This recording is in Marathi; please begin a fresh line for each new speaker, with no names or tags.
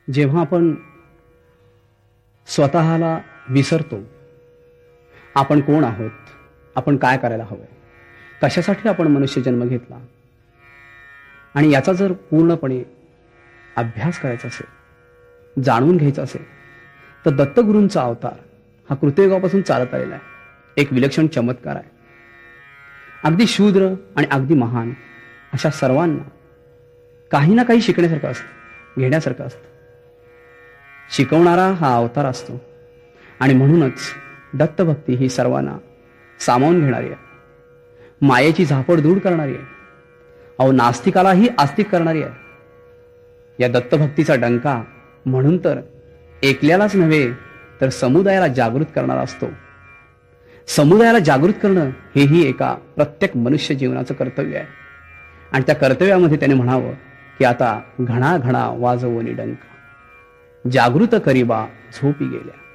जेव्हा आपण स्वतःला विसरतो, आपण कोण आहोत, आपण काय करायला हवंय, कशासाठी आपण मनुष्य जन्म घेतला, आणि याचा जर पूर्णपणे अभ्यास करायचा असेल, जाणून घ्यायचा असेल, तर दत्तगुरूंचा अवतार हा कृतयुगापासून चालत आलेला आहे. एक विलक्षण चमत्कार आहे. अगदी शूद्र आणि अगदी महान अशा सर्वांना काही ना काही शिकण्यासारखं असतं, घेण्यासारखं असतं. शिकवणारा हा अवतार असतो. आणि म्हणूनच दत्तभक्ती ही सर्वांना सामावून घेणारी आहे, मायेची झापड दूर करणारी आहे, अहो नास्तिकालाही आस्तिक करणारी आहे. या दत्तभक्तीचा डंका म्हणून तर एकल्यालाच नव्हे तर समुदायाला जागृत करणारा असतो. समुदायाला जागृत करणं हेही एका प्रत्येक मनुष्य जीवनाचं कर्तव्य आहे. आणि त्या कर्तव्यामध्ये त्याने म्हणावं की आता घणा घणा वाजवोनी डंका, जागृत करीबा झोपी गेल्या.